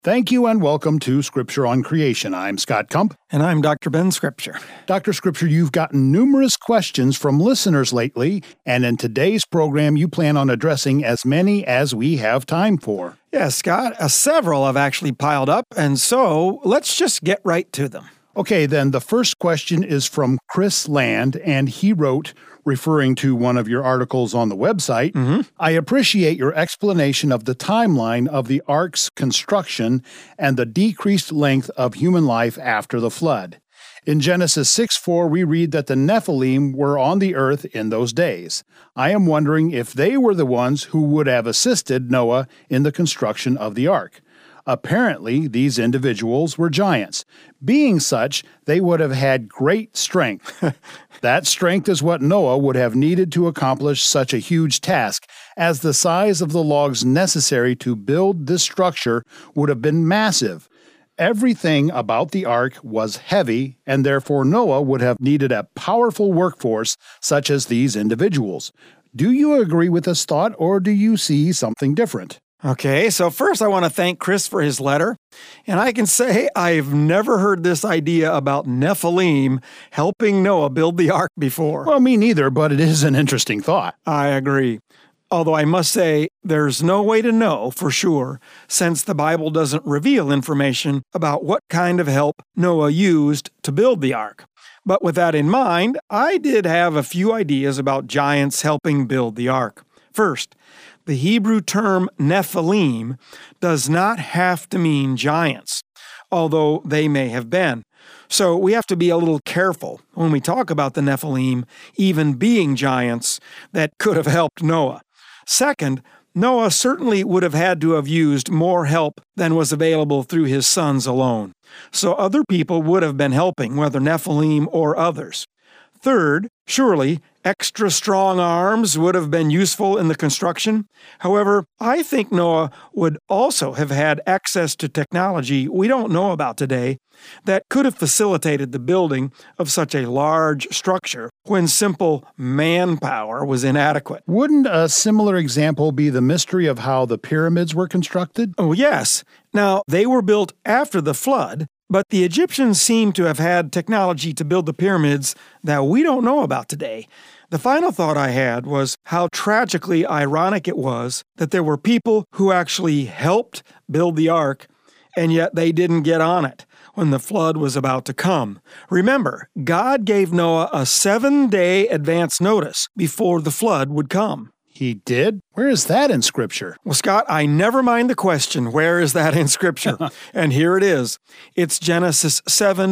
Thank you and welcome to Scripture on Creation. I'm Scott Kump. And I'm Dr. Ben Scripture. Dr. Scripture, you've gotten numerous questions from listeners lately, and in today's program, you plan on addressing as many as we have time for. Yes, Scott, several have actually piled up, and so let's just get right to them. Okay, then the first question is from Chris Land, and he wrote, referring to one of your articles on the website, I appreciate your explanation of the timeline of the ark's construction and the decreased length of human life after the flood. In Genesis 6:4, we read that the Nephilim were on the earth in those days. I am wondering if they were the ones who would have assisted Noah in the construction of the ark. Apparently, these individuals were giants. Being such, they would have had great strength. That strength is what Noah would have needed to accomplish such a huge task, as the size of the logs necessary to build this structure would have been massive. Everything about the ark was heavy, and therefore Noah would have needed a powerful workforce such as these individuals. Do you agree with this thought, or do you see something different? Okay, so first I want to thank Chris for his letter, and I can say I've never heard this idea about Nephilim helping Noah build the ark before. Well, me neither, but it is an interesting thought. I agree. Although I must say, there's no way to know for sure, since the Bible doesn't reveal information about what kind of help Noah used to build the ark. But with that in mind, I did have a few ideas about giants helping build the ark. First, the Hebrew term Nephilim does not have to mean giants, although they may have been. So we have to be a little careful when we talk about the Nephilim even being giants that could have helped Noah. Second, Noah certainly would have had to have used more help than was available through his sons alone. So other people would have been helping, whether Nephilim or others. Third, surely extra strong arms would have been useful in the construction. However, I think Noah would also have had access to technology we don't know about today that could have facilitated the building of such a large structure when simple manpower was inadequate. Wouldn't a similar example be the mystery of how the pyramids were constructed? Oh, yes. Now, they were built after the flood, but the Egyptians seem to have had technology to build the pyramids that we don't know about today. The final thought I had was how tragically ironic it was that there were people who actually helped build the ark, and yet they didn't get on it when the flood was about to come. Remember, God gave Noah a 7-day advance notice before the flood would come. He did? Where is that in Scripture? Well, Scott, I never mind the question, where is that in Scripture? And here it is. It's Genesis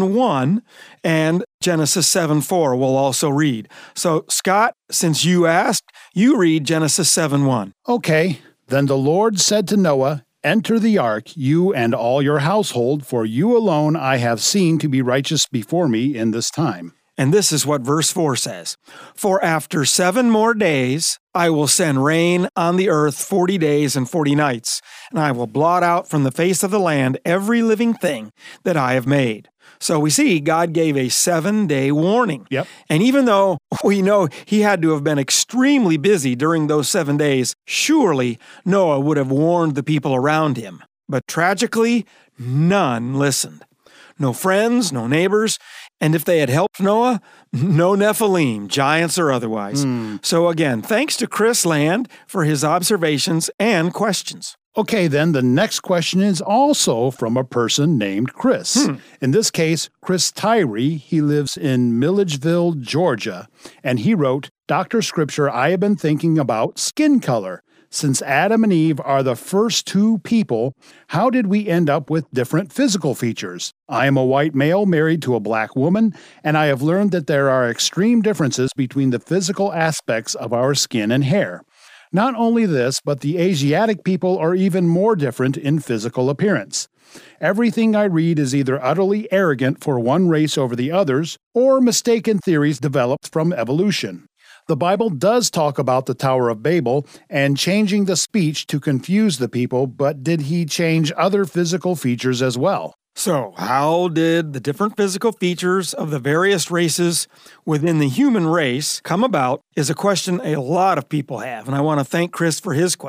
7:1 and Genesis 7:4 we'll also read. So, Scott, since you asked, you read Genesis 7:1. Okay. Then the Lord said to Noah, Enter the ark, you and all your household, for you alone I have seen to be righteous before me in this time. And this is what verse 4 says. For after 7 more days, I will send rain on the earth 40 days and 40 nights, and I will blot out from the face of the land every living thing that I have made. So we see God gave a 7-day warning. Yep. And even though we know he had to have been extremely busy during those 7 days, surely Noah would have warned the people around him. But tragically, none listened. No friends, no neighbors, and if they had helped Noah, no Nephilim, giants or otherwise. So again, thanks to Chris Land for his observations and questions. Okay, then the next question is also from a person named Chris. In this case, Chris Tyree. He lives in Milledgeville, Georgia, and he wrote, Dr. Scripture, I have been thinking about skin color. Since Adam and Eve are the first 2 people, how did we end up with different physical features? I am a white male married to a black woman, and I have learned that there are extreme differences between the physical aspects of our skin and hair. Not only this, but the Asiatic people are even more different in physical appearance. Everything I read is either utterly arrogant for one race over the others, or mistaken theories developed from evolution. The Bible does talk about the Tower of Babel and changing the speech to confuse the people, but did he change other physical features as well? So, how did the different physical features of the various races within the human race come about is a question a lot of people have, and I want to thank Chris for his question.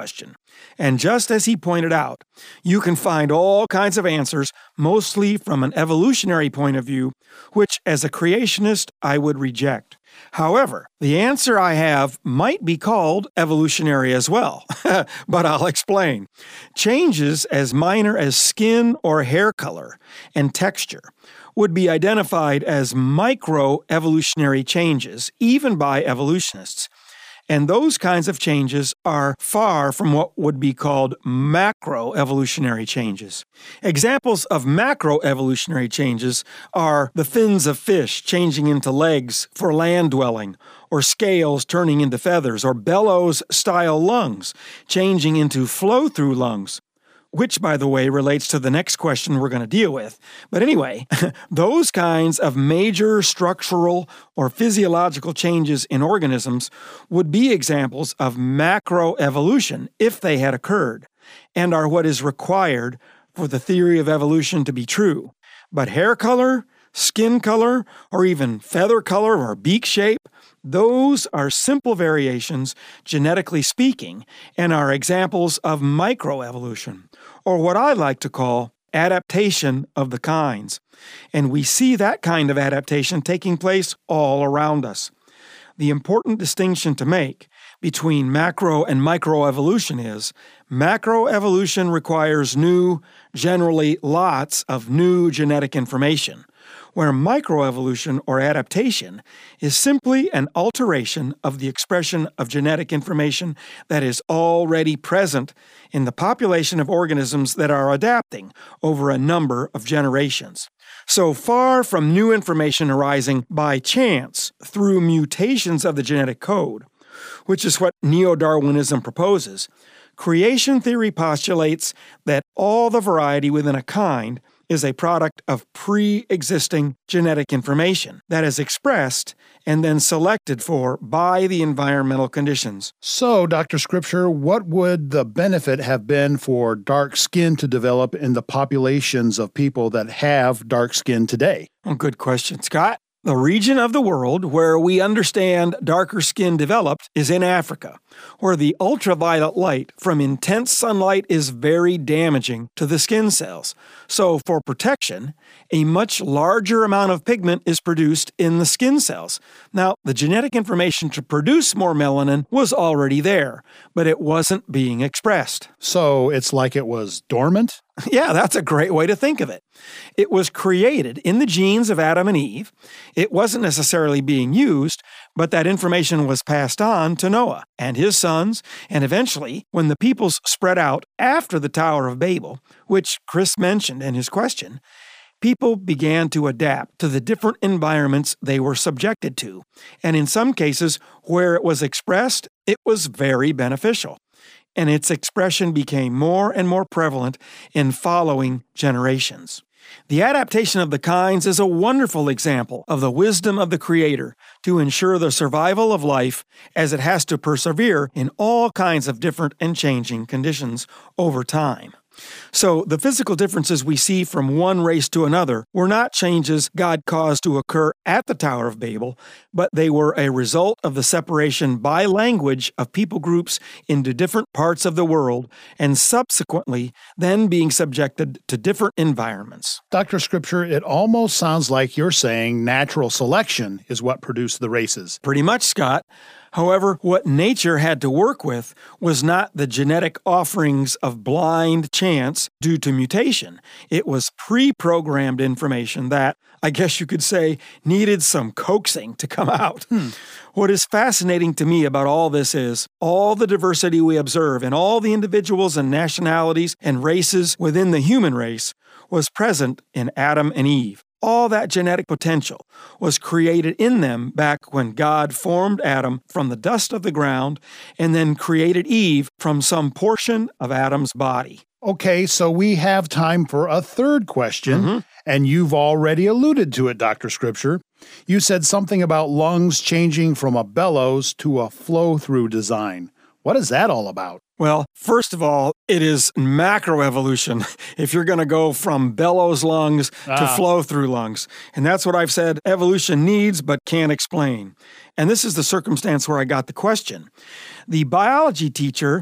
And just as he pointed out, you can find all kinds of answers, mostly from an evolutionary point of view, which as a creationist I would reject. However, the answer I have might be called evolutionary as well, but I'll explain. Changes as minor as skin or hair color and texture would be identified as microevolutionary changes, even by evolutionists. And those kinds of changes are far from what would be called macroevolutionary changes. Examples of macroevolutionary changes are the fins of fish changing into legs for land dwelling, or scales turning into feathers, or bellows-style lungs changing into flow-through lungs, which, by the way, relates to the next question we're going to deal with. But anyway, those kinds of major structural or physiological changes in organisms would be examples of macroevolution if they had occurred, and are what is required for the theory of evolution to be true. But hair color, skin color, or even feather color or beak shape, those are simple variations, genetically speaking, and are examples of microevolution, or what I like to call adaptation of the kinds. And we see that kind of adaptation taking place all around us. The important distinction to make between macro and microevolution is macroevolution requires new, generally lots of new genetic information, where microevolution or adaptation is simply an alteration of the expression of genetic information that is already present in the population of organisms that are adapting over a number of generations. So far from new information arising by chance through mutations of the genetic code, which is what neo-Darwinism proposes, creation theory postulates that all the variety within a kind is a product of pre-existing genetic information that is expressed and then selected for by the environmental conditions. So, Dr. Scripture, what would the benefit have been for dark skin to develop in the populations of people that have dark skin today? Well, good question, Scott. The region of the world where we understand darker skin developed is in Africa, where the ultraviolet light from intense sunlight is very damaging to the skin cells. So for protection, a much larger amount of pigment is produced in the skin cells. Now, the genetic information to produce more melanin was already there, but it wasn't being expressed. So it's like it was dormant? Yeah, that's a great way to think of it. It was created in the genes of Adam and Eve. It wasn't necessarily being used, but that information was passed on to Noah and his sons, and eventually, when the peoples spread out after the Tower of Babel, which Chris mentioned in his question, people began to adapt to the different environments they were subjected to, and in some cases, where it was expressed, it was very beneficial. And its expression became more and more prevalent in following generations. The adaptation of the kinds is a wonderful example of the wisdom of the Creator to ensure the survival of life as it has to persevere in all kinds of different and changing conditions over time. So the physical differences we see from one race to another were not changes God caused to occur at the Tower of Babel, but they were a result of the separation by language of people groups into different parts of the world, and subsequently then being subjected to different environments. Dr. Scripture, it almost sounds like you're saying natural selection is what produced the races. Pretty much, Scott. However, what nature had to work with was not the genetic offerings of blind chance due to mutation. It was pre-programmed information that, I guess you could say, needed some coaxing to come out. What is fascinating to me about all this is all the diversity we observe in all the individuals and nationalities and races within the human race was present in Adam and Eve. All that genetic potential was created in them back when God formed Adam from the dust of the ground and then created Eve from some portion of Adam's body. Okay, so we have time for a third question, and you've already alluded to it, Dr. Scripture. You said something about lungs changing from a bellows to a flow-through design. What is that all about? Well, first of all, it is macroevolution if you're going to go from bellows lungs to flow-through lungs. And that's what I've said evolution needs but can't explain. And this is the circumstance where I got the question. The biology teacher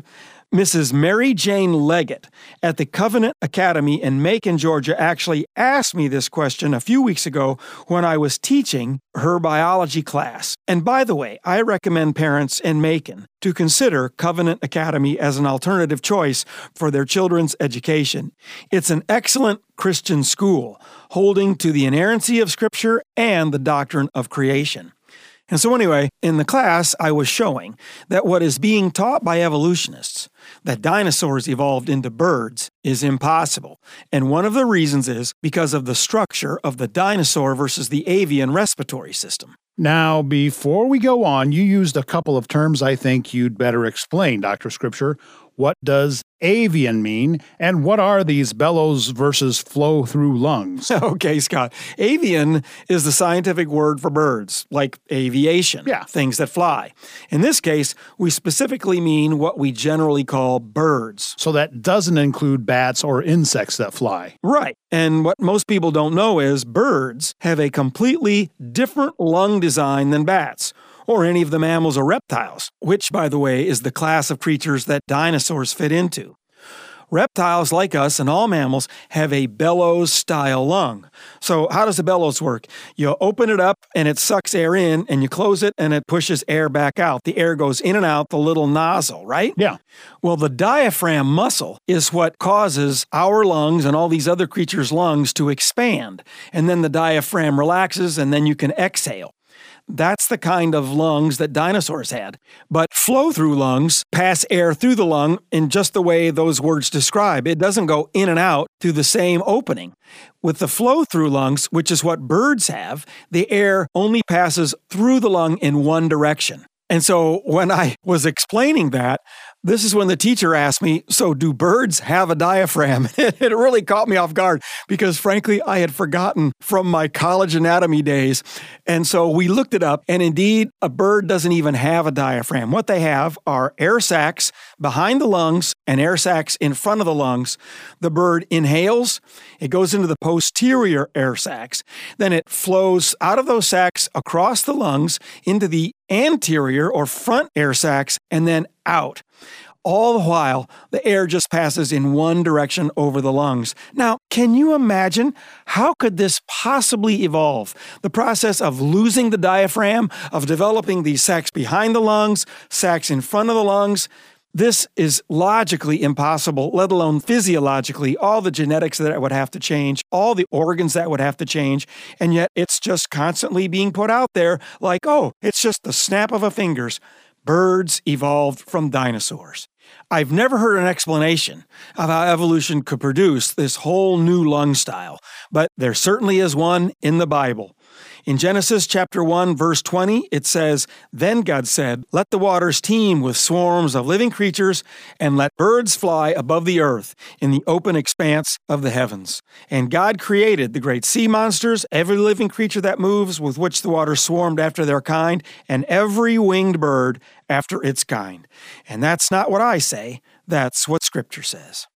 Mrs. Mary Jane Leggett at the Covenant Academy in Macon, Georgia, actually asked me this question a few weeks ago when I was teaching her biology class. And by the way, I recommend parents in Macon to consider Covenant Academy as an alternative choice for their children's education. It's an excellent Christian school, holding to the inerrancy of Scripture and the doctrine of creation. And so anyway, in the class, I was showing that what is being taught by evolutionists, that dinosaurs evolved into birds, is impossible. And one of the reasons is because of the structure of the dinosaur versus the avian respiratory system. Now, before we go on, you used a couple of terms I think you'd better explain, Dr. Scripture. What does avian mean, and what are these bellows versus flow-through lungs? Okay, Scott. Avian is the scientific word for birds, like aviation, things that fly. In this case, we specifically mean what we generally call birds. So that doesn't include bats or insects that fly. Right. And what most people don't know is birds have a completely different lung design than bats, or any of the mammals or reptiles, which, by the way, is the class of creatures that dinosaurs fit into. Reptiles, like us and all mammals, have a bellows-style lung. So how does the bellows work? You open it up and it sucks air in, and you close it and it pushes air back out. The air goes in and out the little nozzle, right? Yeah. Well, the diaphragm muscle is what causes our lungs and all these other creatures' lungs to expand. And then the diaphragm relaxes, and then you can exhale. That's the kind of lungs that dinosaurs had. But flow-through lungs pass air through the lung in just the way those words describe. It doesn't go in and out through the same opening. With the flow-through lungs, which is what birds have, the air only passes through the lung in one direction. And so when I was explaining that, this is when the teacher asked me, so do birds have a diaphragm? It really caught me off guard because, frankly, I had forgotten from my college anatomy days. And so we looked it up, and indeed, a bird doesn't even have a diaphragm. What they have are air sacs behind the lungs and air sacs in front of the lungs. The bird inhales, it goes into the posterior air sacs, then it flows out of those sacs across the lungs into the anterior or front air sacs and then out. All the while, the air just passes in one direction over the lungs. Now, can you imagine how could this possibly evolve? The process of losing the diaphragm, of developing these sacs behind the lungs, sacs in front of the lungs. This is logically impossible, let alone physiologically, all the genetics that would have to change, all the organs that would have to change, and yet it's just constantly being put out there like, oh, it's just the snap of a fingers. Birds evolved from dinosaurs. I've never heard an explanation of how evolution could produce this whole new lung style, but there certainly is one in the Bible. In Genesis chapter 1, verse 20, it says, "Then God said, let the waters teem with swarms of living creatures, and let birds fly above the earth in the open expanse of the heavens. And God created the great sea monsters, every living creature that moves, with which the waters swarmed after their kind, and every winged bird after its kind." And that's not what I say, that's what Scripture says.